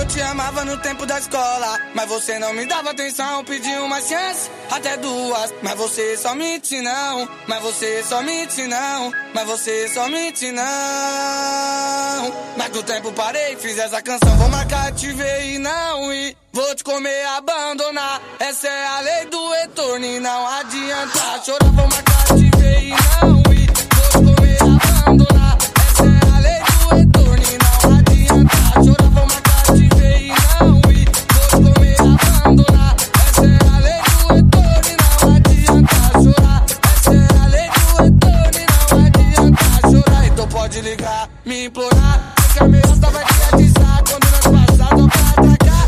Eu te amava no tempo da escola, mas você não me dava atenção. Pedi uma chance, até duas, mas você só mente não. Mas você só mente não. Mas você só mente não. Mas do tempo parei, fiz essa canção. Vou marcar, te ver e não ir. Vou te comer, abandonar. Essa é a lei do retorno e não adianta chorar. Vou marcar, te ver e não ir. Vou te comer, abandonar. Essa é a lei do retorno e não adianta chorar. Vou marcar, te ver e não ir. Vou te comer, abandonar. Essa é a lei do retorno e não adianta chorar. Essa é a lei do retorno e não adianta chorar. Então pode ligar, me implorar. Sei que a melhor vai te atizar quando nós passar só pra atracar.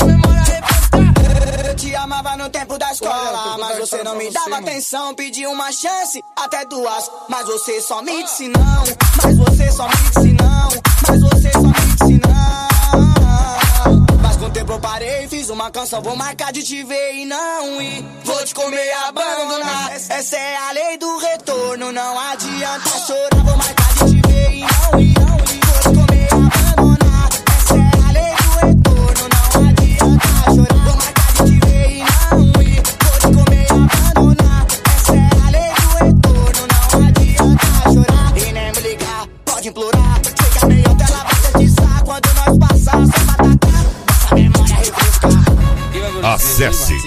Eu te amava no tempo da escola, mas você não me dava atenção. Pedi uma chance, até duas, mas você só me disse não. Mas você só me disse não. Mas você só me disse não. Mas com o tempo eu parei, fiz uma canção. Vou marcar de te ver e não ir. Vou te comer, abandonar. Essa é a lei do retorno, não adianta chorar. Vou marcar de te ver e não ir. Vou te comer, abandonar. Essa é a lei do retorno, não adianta chorar. Vou marcar de te ver e não ir. Vou te comer, abandonar. Essa é a lei do retorno, não adianta chorar. E nem me ligar, pode implorar. Sei que a melhor tela vai te atizar quando nós passar só pra atacar. Essa memória refrescar. Acesse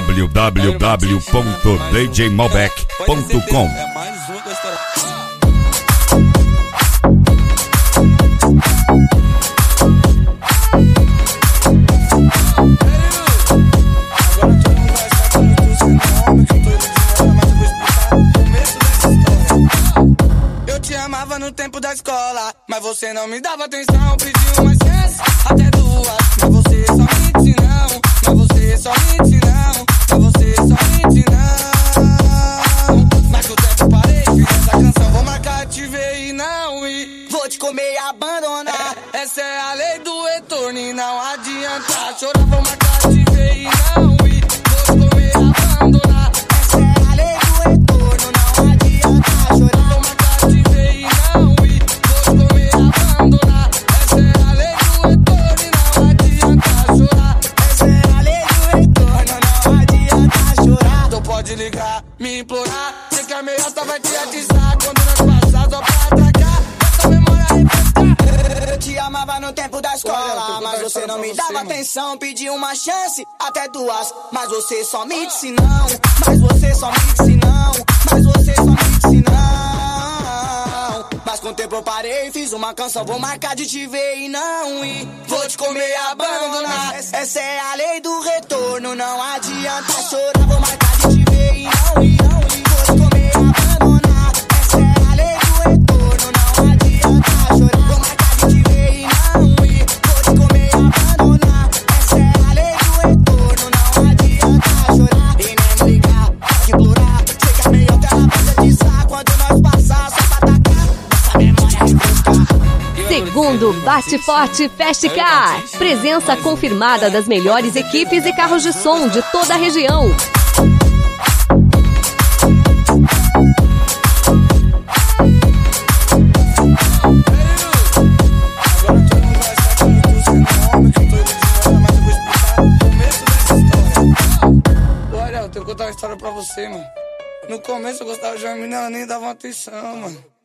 www.djmalbec.com. É mais uma da história. Eu te amava no tempo da escola, mas você não me dava atenção. Pedi uma chance, até duas, mas você só mente não. Mas você só mente não. Mas você só mente não. Mas com o tempo parei, fiz essa canção. Vou marcar, te ver e não ir. Vou te comer e abandonar. Essa é a lei do retorno e não adianta chorar. Vou marcar, te ver e não ir. Vou te comer, abandonar. Essa é a lei do retorno, não adianta chorar. Vou marcar, te ver e não ir. Vou te comer, abandonar. Essa é a lei do retorno e não adianta chorar. Essa é a lei do retorno, não adianta chorar. Então pode ligar, me implorar. Sei que a melhor vai te atizar quando nós passar só pra atracar. Essa memória refrescar. Eu te amava no tempo da escola, mas você não me dava atenção. Pedi uma chance, até duas, mas você só me disse não. Mas você só me disse não. Mas você só me disse não. Mas com o tempo eu parei, fiz uma canção. Vou marcar de te ver e não ir. Vou te comer e abandonar. Essa é a lei do retorno, não adianta chorar. Vou marcar de te ver e não ir. Vou te comer e abandonar. Essa é a lei do retorno, não adianta chorar. Vou marcar de te ver e não ir. Vou te comer e abandonar. Essa é a lei do retorno, não adianta chorar. E nem me ligar, pode implorar. Sei que a melhor tela vai te atizar quando nós passar só pra atacar. Essa memória refrescar. Segundo Bate Forte Festcar. Presença confirmada das melhores equipes e carros de som de toda a região. Olha, eu tenho que contar uma história pra você, mano. No começo eu gostava de uma menina, ela nem dava atenção, mano.